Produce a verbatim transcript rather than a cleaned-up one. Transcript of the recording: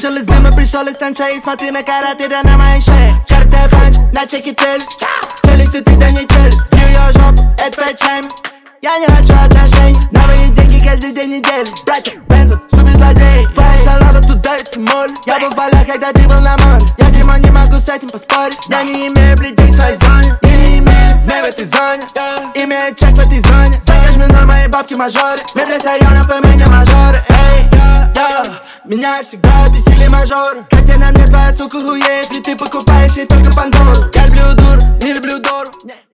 Вышел из дыма, пришел из траншеи. Смотри на карате, на моей шее. Карта панч, на чеке цель. Челюсть, ты да не челюсть. Ее жопу, это фэт-шейм. Я не хочу отношений. Новые деньги каждый день недели. Братья, бензо, суперзлодей. Твоя шалава тут дается моль. Я был в полях, когда ты был на море. Я зимой не могу с этим поспорить. Я не имею людей в своей зоне. Я не имею змей в этой зоне. Имею чек в этой зоне. Закажь мне ноль, мои бабки мажоры. Мы для районов, и мы не мажоры. Эй, я, меня всегда бесили мажоры. Хотя на мне твоя сука хуеет. Ведь ты покупаешь не только Пандору. Я люблю дур, не люблю Дору.